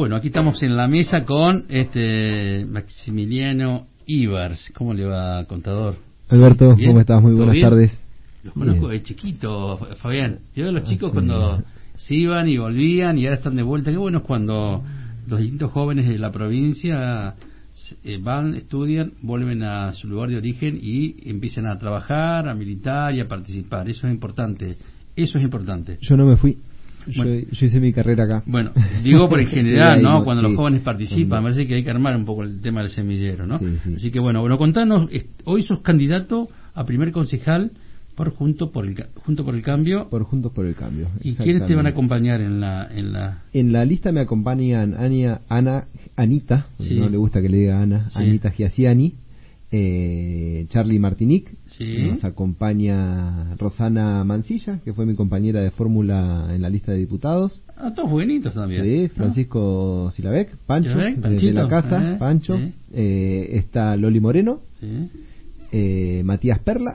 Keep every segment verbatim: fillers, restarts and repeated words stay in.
Bueno, aquí estamos en la mesa con este Maximiliano Ivers. ¿Cómo le va, contador? Alberto, ¿Bien? ¿cómo estás? Muy buenas bien? tardes. Los conozco de chiquito, Fabián. Yo de los chicos Ah, sí. cuando se iban y volvían y ahora están de vuelta. Qué bueno es cuando los distintos jóvenes de la provincia eh, van, estudian, vuelven a su lugar de origen y empiezan a trabajar, a militar y a participar. Eso es importante. Eso es importante. Yo no me fui. Yo, Bueno, yo hice mi carrera acá. Bueno, digo por en general, Sí, ¿no? no, Cuando sí. los jóvenes participan, Cuando- me parece que hay que armar un poco el tema del semillero, ¿no? Sí, sí. Así que bueno, bueno, contanos, est- hoy sos candidato a primer concejal por Junto por el Ca- Junto por el Cambio. Por Juntos por el Cambio. ¿Y quiénes te van a exactamente. acompañar en la en la En la lista me acompañan Ania, Ana, Anita, Sí. no le gusta que le diga Ana, Sí. Anita Giaciani, eh, Charlie Martinic, Sí. nos acompaña Rosana Mancilla, que fue mi compañera de fórmula en la lista de diputados. Ah, todos buenitos también. Sí, ¿no? Francisco Silabek, Pancho, Silabek, de- de Panchito, la casa, eh, Pancho. sí. Eh, está Loli Moreno, Sí. eh, Matías Perla,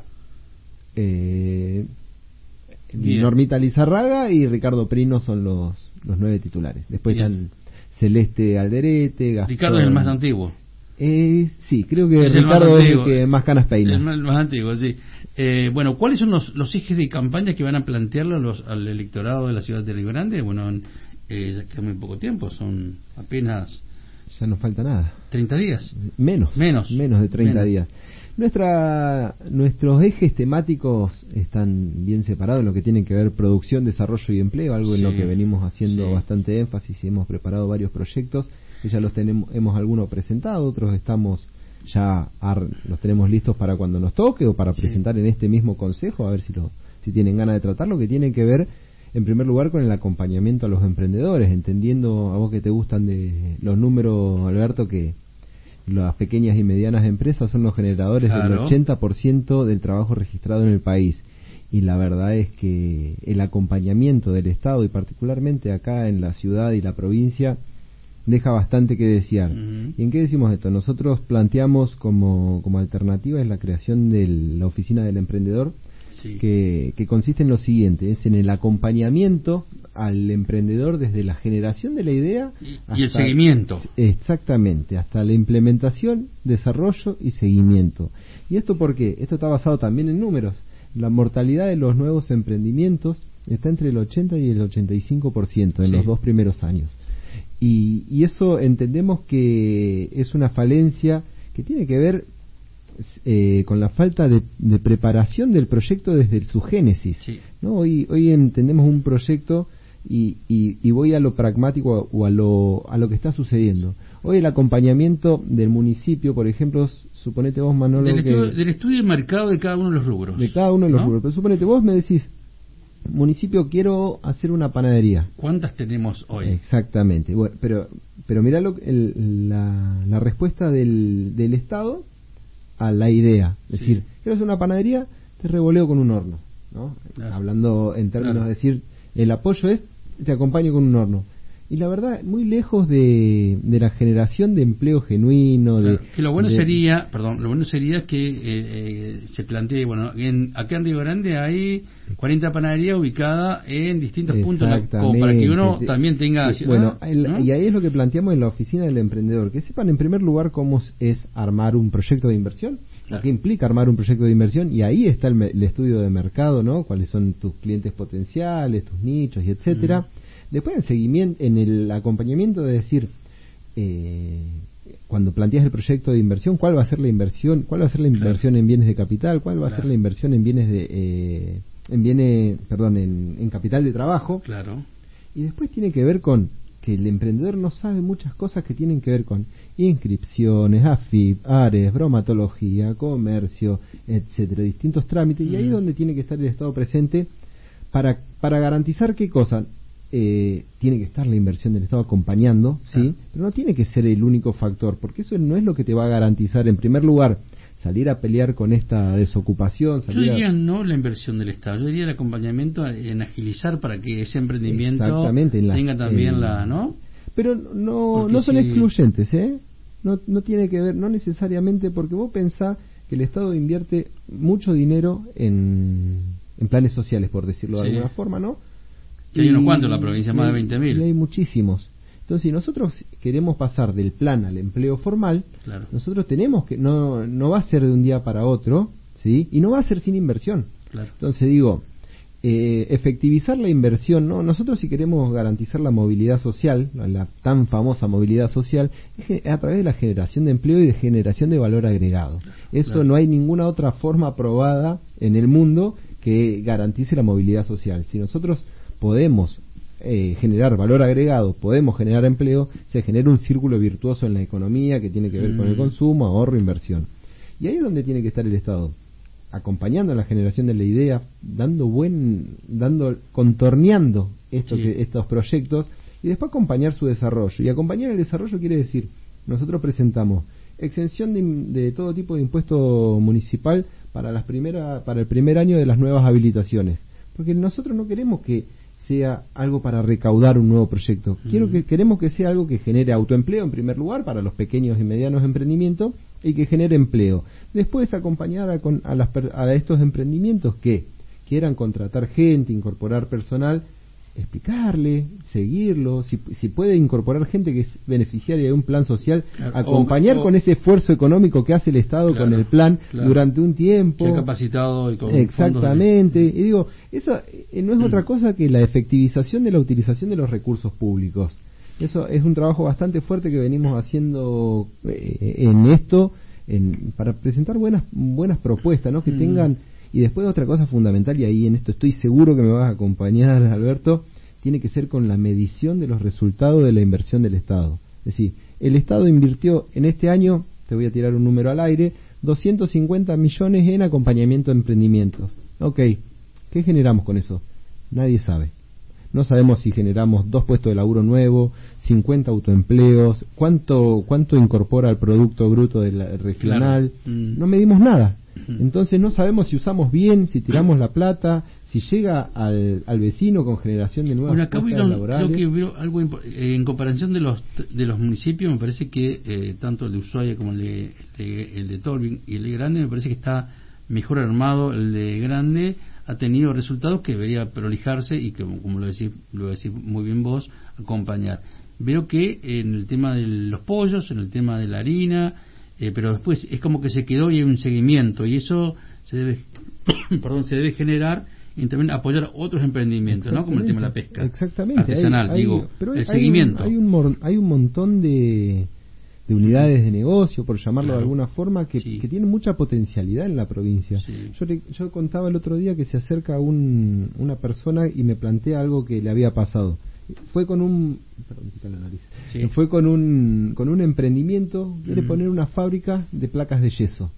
eh, Bien. Normita Lizarraga y Ricardo Prino son los, los nueve titulares. Después Bien. están Celeste Alderete, Gastón. Ricardo es el más antiguo. Eh, sí, creo que Es el más Ricardo es el antiguo. que más canas peina. El más, el más antiguo, sí. Eh, bueno, ¿cuáles son los, los ejes de campaña que van a plantearle a los, al electorado de la ciudad de Río Grande? Bueno, en, eh, ya queda muy poco tiempo, son apenas Ya no falta nada. treinta días. Menos. Menos. Menos de treinta Menos. días. Nuestra, nuestros ejes temáticos están bien separados en lo que tienen que ver producción, desarrollo y empleo, algo en Sí, lo que venimos haciendo sí. bastante énfasis y hemos preparado varios proyectos que ya los tenemos, hemos algunos presentado, otros estamos ya ar- los tenemos listos para cuando nos toque o para Sí. presentar en este mismo consejo, a ver si lo, si tienen ganas de tratarlo, que tiene que ver en primer lugar con el acompañamiento a los emprendedores, entendiendo a vos que te gustan de los números, Alberto, que las pequeñas y medianas empresas son los generadores del Claro. ochenta por ciento del trabajo registrado en el país. Y la verdad es que el acompañamiento del Estado, y particularmente acá en la ciudad y la provincia, deja bastante que desear. Ujú. ¿Y en qué decimos esto? Nosotros planteamos como, como alternativa es la creación de la Oficina del Emprendedor, Sí. que, que consiste en lo siguiente, es en el acompañamiento al emprendedor desde la generación de la idea Y- y el hasta- seguimiento. exactamente, hasta la implementación, desarrollo y seguimiento. ¿Y esto por qué? Esto está basado también en números. La mortalidad de los nuevos emprendimientos está entre el ochenta y el ochenta y cinco por ciento en Sí. los dos primeros años. Y, y eso entendemos que es una falencia que tiene que ver eh, con la falta de, de preparación del proyecto desde su génesis. Sí. ¿No? Hoy, hoy entendemos un proyecto y, y, y voy a lo pragmático o a lo, a lo que está sucediendo. Hoy el acompañamiento del municipio, por ejemplo, suponete vos, Manolo, Del, que estudio, del estudio de mercado de cada uno de los rubros. de cada uno de los ¿no? rubros, pero suponete vos me decís, municipio, quiero hacer una panadería. ¿Cuántas tenemos hoy? Exactamente. Bueno, pero pero mirá lo, el, la, la respuesta del, del Estado a la idea. Es Sí. decir, quiero hacer una panadería, te revoleo con un horno, ¿no? Claro. Hablando en términos Claro. de decir, el apoyo es, te acompaño con un horno. Y la verdad, muy lejos de, de la generación de empleo genuino. Claro, de que lo bueno de- sería, perdón, lo bueno sería que eh, eh, se plantee, bueno, en, acá en Río Grande hay cuarenta panaderías ubicadas en distintos puntos, la- como para que uno Exactamente. también tenga... Sí, bueno, ah, el- ¿no? y ahí es lo que planteamos en la oficina del emprendedor, que sepan en primer lugar cómo es- es armar un proyecto de inversión, Claro. qué implica armar un proyecto de inversión, y ahí está el, me- el estudio de mercado, ¿no? Cuáles son tus clientes potenciales, tus nichos, y etcétera. Ujú. Después en seguimiento, en el acompañamiento de decir, eh, cuando planteas el proyecto de inversión, cuál va a ser la inversión, cuál va a ser la inversión en bienes de capital, cuál va a ser Claro. la inversión en bienes de, eh, en bienes, perdón, en, en capital de trabajo. Claro. Y después tiene que ver con que el emprendedor no sabe muchas cosas que tienen que ver con inscripciones, A F I P, ARES, bromatología, comercio, etcétera, distintos trámites, y ahí es Mm. donde tiene que estar el Estado presente para para garantizar qué cosa. Eh, tiene que estar la inversión del Estado acompañando, sí, Claro. pero no tiene que ser el único factor, porque eso no es lo que te va a garantizar, en primer lugar, salir a pelear con esta desocupación. Yo Salir a- diría no la inversión del Estado, yo diría el acompañamiento en agilizar para que ese emprendimiento Exactamente, en la- tenga también en- la, ¿no? Pero no, Porque no son si- excluyentes, ¿eh? No, no tiene que ver, no necesariamente, porque vos pensás que el Estado invierte mucho dinero en, en planes sociales, por decirlo de Sí. alguna forma, ¿no? Y hay unos Y- cuantos en la provincia, más de y- veinte mil. y hay muchísimos. Entonces, si nosotros queremos pasar del plan al empleo formal, claro. nosotros tenemos que, no, no va a ser de un día para otro, ¿sí? Y no va a ser sin inversión. Claro. Entonces digo, eh, efectivizar la inversión, ¿no? Nosotros si queremos garantizar la movilidad social, la, la tan famosa movilidad social, es a través de la generación de empleo y de generación de valor agregado. Eso claro. no hay ninguna otra forma aprobada en el mundo que garantice la movilidad social. Si nosotros podemos eh, generar valor agregado, podemos generar empleo, se genera un círculo virtuoso en la economía que tiene que ver mm. con el consumo, ahorro, inversión. Y ahí es donde tiene que estar el Estado, acompañando a la generación de la idea, dando buen, dando, contorneando estos, sí. estos proyectos y después acompañar su desarrollo. Y acompañar el desarrollo quiere decir, nosotros presentamos exención de, de todo tipo de impuesto municipal para las primera, para el primer año de las nuevas habilitaciones, porque nosotros no queremos que sea algo para recaudar un nuevo proyecto. Quiero que queremos que sea algo que genere autoempleo en primer lugar para los pequeños y medianos emprendimientos y que genere empleo. Después acompañar a, con, a, las, a estos emprendimientos que quieran contratar gente, incorporar personal, explicarle, seguirlo, si, si puede incorporar gente que es beneficiaria de un plan social, claro, acompañar o, o, con ese esfuerzo económico que hace el Estado claro, con el plan claro, durante un tiempo. Que ha capacitado y con exactamente. De... Y digo, eso eh, no es mm. otra cosa que la efectivización de la utilización de los recursos públicos. Eso es un trabajo bastante fuerte que venimos haciendo eh, en esto, en, para presentar buenas buenas propuestas, ¿no? Que mm. tengan. Y después otra cosa fundamental, y ahí en esto estoy seguro que me vas a acompañar, Alberto, tiene que ser con la medición de los resultados de la inversión del Estado. Es decir, el Estado invirtió en este año, te voy a tirar un número al aire, doscientos cincuenta millones en acompañamiento de emprendimientos. Ok, ¿qué generamos con eso? Nadie sabe. No sabemos si generamos dos puestos de laburo nuevos, cincuenta autoempleos, cuánto cuánto incorpora al Producto Bruto del regional. Claro. Mm. No medimos nada. Entonces no sabemos si usamos bien, si tiramos la plata, si llega al, al vecino con generación de nuevas bueno, puestas vieron, laborales. Creo que veo algo eh, en comparación de los de los municipios, me parece que eh, tanto el de Ushuaia como el de, de el de Tolwyn y el de Grande, me parece que está mejor armado. El de Grande ha tenido resultados que debería prolijarse y que, como lo decís, lo decís muy bien vos, acompañar. Veo que en el tema de los pollos, en el tema de la harina, eh, pero después es como que se quedó y hay un seguimiento, y eso se debe perdón se debe generar y también apoyar otros emprendimientos, ¿no? Como el tema de la pesca exactamente artesanal, hay, digo, hay, pero el hay seguimiento. Un, hay, un, hay un montón de de unidades de negocio, por llamarlo claro. de alguna forma, que, sí. que tienen mucha potencialidad en la provincia. Sí. Yo, le, yo contaba el otro día que se acerca un, una persona y me plantea algo que le había pasado. Fue con un perdón, quita la nariz. Sí. Fue con un con un emprendimiento, quiere mm. poner una fábrica de placas de yeso,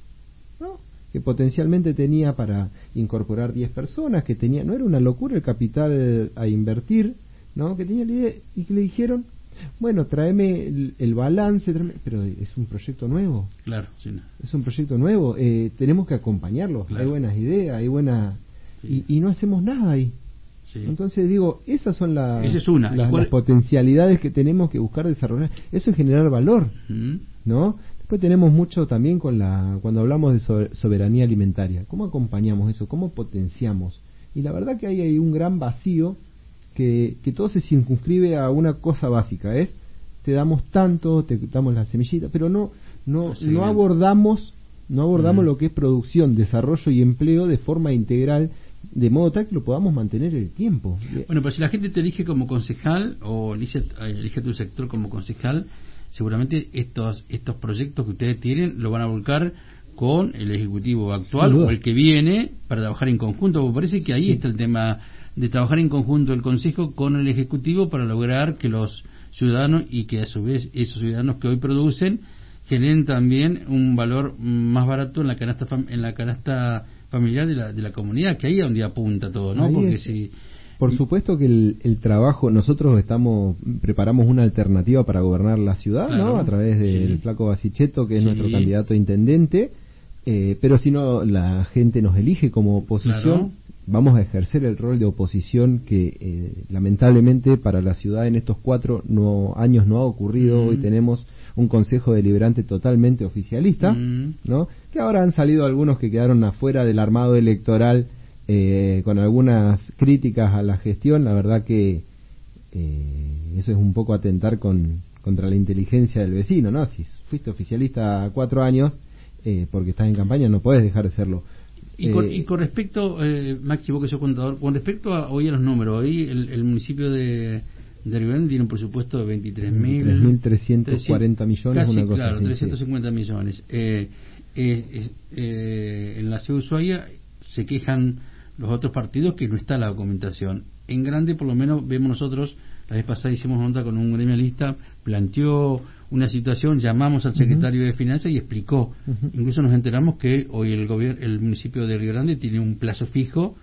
¿no? Que potencialmente tenía para incorporar diez personas, que tenía, no era una locura el capital a invertir, ¿no? Que tenía la idea y que le dijeron, bueno, tráeme el, el balance, tráeme, pero es un proyecto nuevo. Claro, sí. No. Es un proyecto nuevo, eh, tenemos que acompañarlo. Claro. Hay buenas ideas, hay buenas sí. y, y no hacemos nada ahí. Sí. Entonces digo, esas son la, es una. las, las potencialidades que tenemos que buscar desarrollar. Eso es generar valor, uh-huh. ¿no? Después tenemos mucho también con la cuando hablamos de soberanía alimentaria. ¿Cómo acompañamos eso? ¿Cómo potenciamos? Y la verdad que hay, hay un gran vacío que, que todo se circunscribe a una cosa básica, es te damos tanto, te damos la semillita, pero no no sí, no abordamos no abordamos uh-huh. lo que es producción, desarrollo y empleo de forma integral, de modo tal que lo podamos mantener el tiempo. Bueno, pero si la gente te elige como concejal o elige, elige tu sector como concejal, seguramente estos estos proyectos que ustedes tienen lo van a volcar con el ejecutivo actual o el que viene para trabajar en conjunto. Me parece que ahí sí. está el tema de trabajar en conjunto el consejo con el ejecutivo para lograr que los ciudadanos y que a su vez esos ciudadanos que hoy producen generen también un valor más barato en la canasta fam- en la canasta familiar de la de la comunidad, que ahí es donde apunta todo, ¿no? Ahí porque es, si por supuesto que el, el trabajo, nosotros estamos preparamos una alternativa para gobernar la ciudad, claro, ¿no? A través del sí. Flaco Basicheto, que es sí. nuestro candidato a intendente, eh, pero si no la gente nos elige como oposición, claro. vamos a ejercer el rol de oposición que eh, lamentablemente para la ciudad en estos cuatro no, años no ha ocurrido. Mm. Hoy tenemos un consejo deliberante totalmente oficialista, mm. ¿no? Que ahora han salido algunos que quedaron afuera del armado electoral eh, con algunas críticas a la gestión. La verdad que eh, eso es un poco atentar con contra la inteligencia del vecino, ¿no? Si fuiste oficialista cuatro años, eh, porque estás en campaña, no podés dejar de serlo. Y, eh, con, y con respecto, eh, Maxi, vos que sos contador, con respecto a hoy a los números, hoy el, el municipio de, de Río Grande tiene un presupuesto de veintitrés mil trescientos cuarenta millones, casi, una cosa claro, así. trescientos cincuenta sí. millones. Eh, eh, eh, en la ciudad de Ushuaia se quejan los otros partidos que no está la documentación. En Grande, por lo menos, vemos nosotros, la vez pasada hicimos nota con un gremialista, planteó una situación, llamamos al secretario uh-huh. de Finanzas y explicó. Uh-huh. Incluso nos enteramos que hoy el gobierno, el municipio de Río Grande tiene un plazo fijo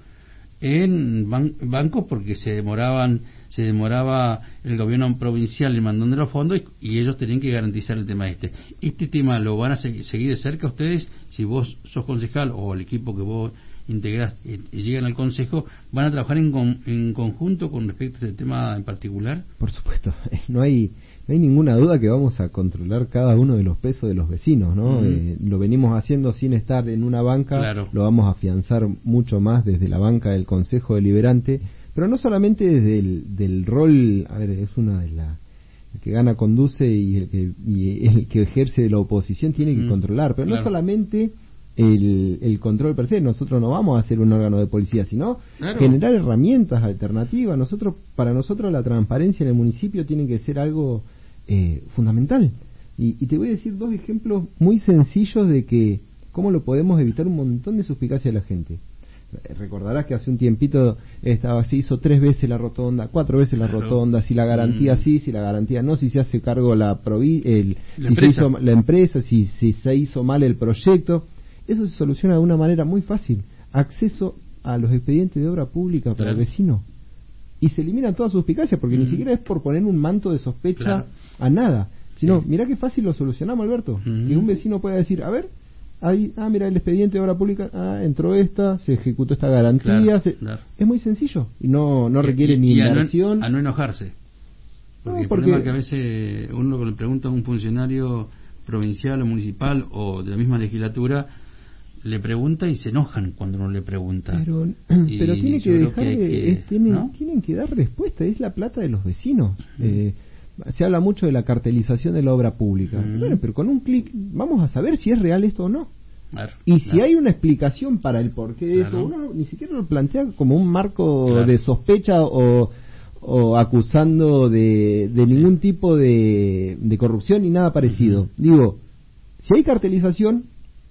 en ban- bancos porque se demoraban, se demoraba el gobierno provincial en mandando los fondos y, y ellos tenían que garantizar el tema este. Este tema lo van a se- seguir de cerca ustedes, si vos sos concejal o el equipo que vos integras eh, llegan al consejo, van a trabajar en, con, en conjunto con respecto a este tema en particular. Por supuesto, no hay no hay ninguna duda que vamos a controlar cada uno de los pesos de los vecinos, ¿no? Uh-huh. Eh, lo venimos haciendo sin estar en una banca, claro. Lo vamos a afianzar mucho más desde la banca del Consejo Deliberante, pero no solamente desde el del rol, a ver, es una de las el que gana conduce y el que y el que ejerce de la oposición tiene que uh-huh. controlar, pero claro. no solamente El, el control per se, nosotros no vamos a ser un órgano de policía, sino claro. generar herramientas alternativas. Nosotros, para nosotros la transparencia en el municipio tiene que ser algo eh, fundamental. Y, y te voy a decir dos ejemplos muy sencillos de que cómo lo podemos evitar un montón de suspicacia de la gente. Recordarás que hace un tiempito estaba se hizo tres veces la rotonda, cuatro veces la claro. rotonda, si la garantía mm. sí, si la garantía no, si se hace cargo la provi el, la, si empresa. Se hizo, la empresa, si, si se hizo mal el proyecto. Eso se soluciona de una manera muy fácil. Acceso a los expedientes de obra pública para claro. el vecino. Y se eliminan todas suspicacias, porque mm. ni siquiera es por poner un manto de sospecha claro. a nada. Sino, sí. mirá qué fácil lo solucionamos, Alberto. Mm. Que un vecino pueda decir, a ver, ahí, ah, mira, el expediente de obra pública, ah, entró esta, se ejecutó esta garantía. Claro, se... claro. Es muy sencillo. Y no, no y, requiere y, ni y inversión. A no, a no enojarse. Porque no, el porque... problema es que a veces uno le pregunta a un funcionario provincial o municipal o de la misma legislatura, le pregunta y se enojan cuando no le pregunta. Pero, pero tiene que dejar que, de, es, tienen, ¿no? tienen que dar respuesta, es la plata de los vecinos. Mm. Eh, se habla mucho de la cartelización de la obra pública. Mm. Bueno, pero con un clic vamos a saber si es real esto o no. Claro, y claro. si hay una explicación para el porqué de claro. eso, uno no, ni siquiera lo plantea como un marco claro. de sospecha o, o acusando de, de sí. ningún tipo de, de corrupción ni nada parecido. Uh-huh. Digo, si hay cartelización,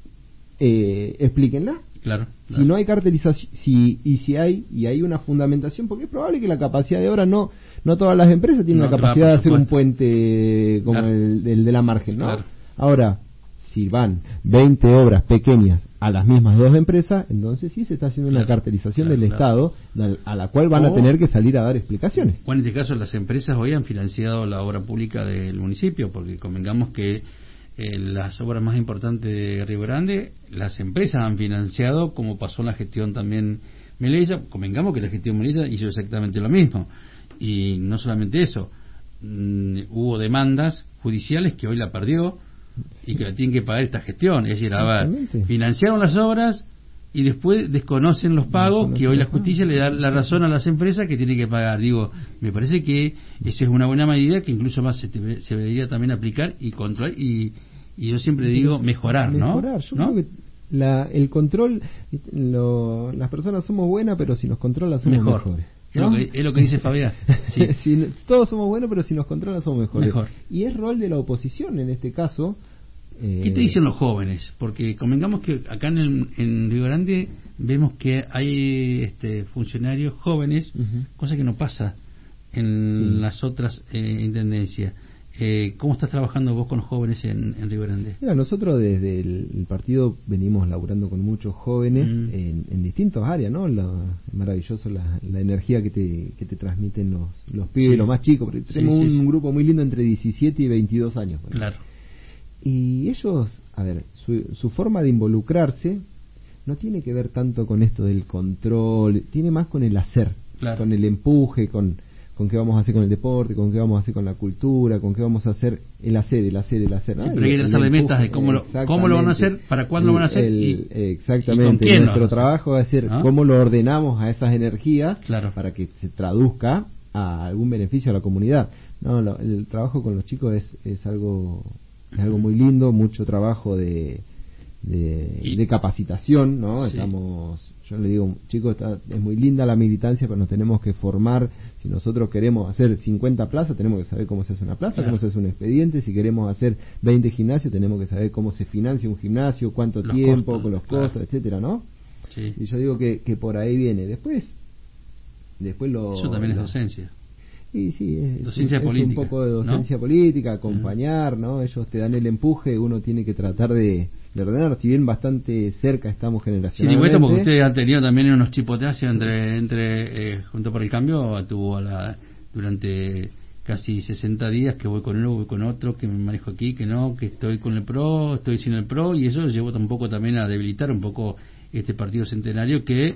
Eh, explíquenla. Claro, si claro. no hay cartelización, si y si hay y hay una fundamentación, porque es probable que la capacidad de obra no no todas las empresas tienen no, la capacidad claro, de hacer un puente como claro. el, el de la margen, ¿no? Claro. Ahora, si van veinte obras pequeñas a las mismas dos empresas, entonces sí se está haciendo una claro, cartelización claro, del claro. Estado a la cual van o, a tener que salir a dar explicaciones. O en este caso las empresas hoy han financiado la obra pública del municipio, porque convengamos que Eh, las obras más importantes de Río Grande, las empresas han financiado, como pasó en la gestión también Melella. Convengamos que la gestión Melella hizo exactamente lo mismo. Y no solamente eso, mmm, hubo demandas judiciales que hoy la perdió y que la tienen que pagar esta gestión. Es decir, a ver, financiaron las obras y después desconocen los pagos, desconocen que hoy la justicia le da la razón a las empresas que tienen que pagar. Digo, me parece que eso es una buena medida que incluso más se, te, se debería también aplicar y controlar y, y yo siempre digo mejorar, ¿no? Mejorar, yo ¿no? creo que la, el control, lo, las personas somos buenas, pero si nos controlan somos Mejor. mejores. ¿No? Es, lo que, es lo que dice Fabián. Sí. Si, todos somos buenos, pero si nos controlan somos mejores. Mejor. Y es rol de la oposición en este caso. Eh... ¿Qué te dicen los jóvenes? Porque convengamos que acá en, el, en Río Grande vemos que hay este, funcionarios jóvenes, uh-huh. cosa que no pasa en sí. las otras eh, intendencias. Eh, ¿Cómo estás trabajando vos con los jóvenes en, en Río Grande? Mira, nosotros desde el, el partido venimos laburando con muchos jóvenes mm. en, en distintas áreas, ¿no? La, es maravilloso la, la energía que te, que te transmiten los, los pibes, sí. los más chicos, porque tenemos sí, sí, un sí. grupo muy lindo entre diecisiete y veintidós años. ¿Verdad? Claro. Y ellos, a ver, su, su forma de involucrarse no tiene que ver tanto con esto del control, tiene más con el hacer, claro. con el empuje, con... con qué vamos a hacer con el deporte, con qué vamos a hacer con la cultura, con qué vamos a hacer el hacer, el hacer, el hacer. Sí, pero hay que trazarle metas de cómo lo, cómo lo van a hacer, para cuándo lo van a hacer. El, y, exactamente, y nuestro trabajo va a ser ¿no? cómo lo ordenamos a esas energías claro. para que se traduzca a algún beneficio a la comunidad. No, lo, el trabajo con los chicos es, es algo es algo muy lindo, mucho trabajo de de, de capacitación, ¿no? Sí. Estamos, yo le digo, chicos, está, es muy linda la militancia, pero nos tenemos que formar. Si nosotros queremos hacer cincuenta plazas, tenemos que saber cómo se hace una plaza, claro. cómo se hace un expediente. Si queremos hacer veinte gimnasios, tenemos que saber cómo se financia un gimnasio, cuánto los tiempo, costos, con los costos, claro. etcétera, ¿no? Sí. Y yo digo que, que por ahí viene. Después, después lo... Eso también lo, es docencia. Y sí, es, docencia es, política, es un poco de docencia ¿no? política, acompañar, ¿no? Ellos te dan el empuje, uno tiene que tratar de, de ordenar, si bien bastante cerca estamos generacionalmente. Sí, digo esto porque ustedes han tenido también unos chipoteados entre, entre eh, Juntos por el Cambio, tuvo a la, durante casi sesenta días que voy con uno, voy con otro, que me manejo aquí, que no, que estoy con el PRO, estoy sin el PRO, y eso llevó tampoco también a debilitar un poco este partido centenario que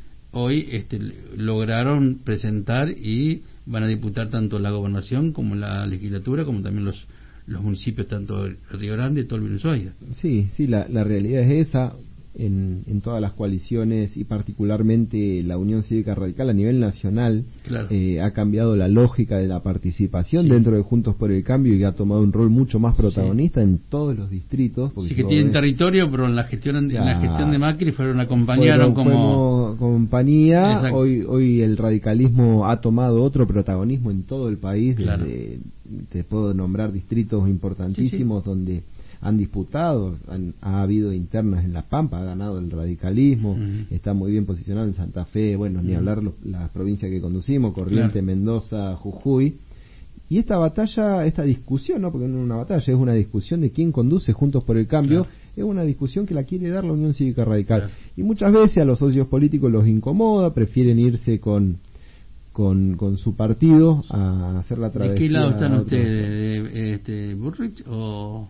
hoy este, lograron presentar y van a disputar tanto la gobernación como la legislatura, como también los los municipios, tanto el Río Grande, todo el Venezuela. Sí, sí, la, la realidad es esa. En, en todas las coaliciones y particularmente la Unión Cívica Radical a nivel nacional, claro. eh, ha cambiado la lógica de la participación sí. dentro de Juntos por el Cambio y ha tomado un rol mucho más protagonista sí. en todos los distritos. Sí, que tienen ves, territorio, pero en la gestión ya, en la gestión de Macri fueron acompañaron fueron, como compañía. Exacto. Hoy hoy el radicalismo ha tomado otro protagonismo en todo el país. Claro. Desde, te puedo nombrar distritos importantísimos sí, sí. donde han disputado, han, ha habido internas en La Pampa, ha ganado el radicalismo, uh-huh. está muy bien posicionado en Santa Fe, bueno, uh-huh. ni hablar los, las provincias que conducimos, Corrientes, claro. Mendoza, Jujuy. Y esta batalla, esta discusión, no porque no es una batalla, es una discusión de quién conduce Juntos por el Cambio, claro. es una discusión que la quiere dar la Unión Cívica Radical. Claro. Y muchas veces a los socios políticos los incomoda, prefieren irse con... Con, con su partido a hacer la travesía. ¿De qué lado están ustedes? Este, ¿Burrich o,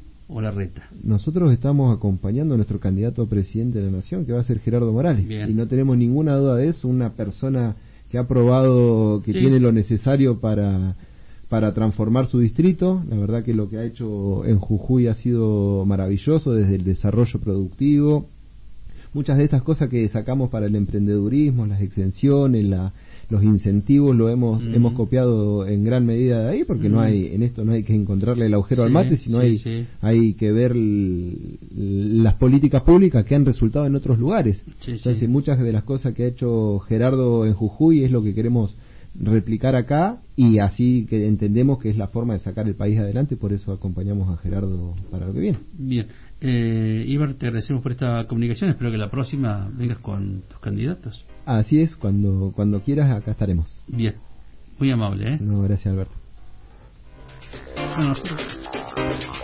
o Larreta? Nosotros estamos acompañando a nuestro candidato a presidente de la Nación, que va a ser Gerardo Morales. Bien. Y no tenemos ninguna duda de eso, una persona que ha probado que sí. tiene lo necesario para, para transformar su distrito. La verdad que lo que ha hecho en Jujuy ha sido maravilloso, desde el desarrollo productivo. Muchas de estas cosas que sacamos para el emprendedurismo, las exenciones, la los incentivos lo hemos mm. hemos copiado en gran medida de ahí, porque mm. no hay en esto no hay que encontrarle el agujero sí, al mate, sino sí, hay sí. hay que ver l, las políticas públicas que han resultado en otros lugares. Sí, Entonces sí. muchas de las cosas que ha hecho Gerardo en Jujuy es lo que queremos replicar acá, y así que entendemos que es la forma de sacar el país adelante, por eso acompañamos a Gerardo para lo que viene. Bien, eh, Ibar, te agradecemos por esta comunicación, espero que la próxima vengas con tus candidatos. Así es, cuando cuando quieras acá estaremos. Bien, muy amable, ¿eh? No, gracias, Alberto. Bueno,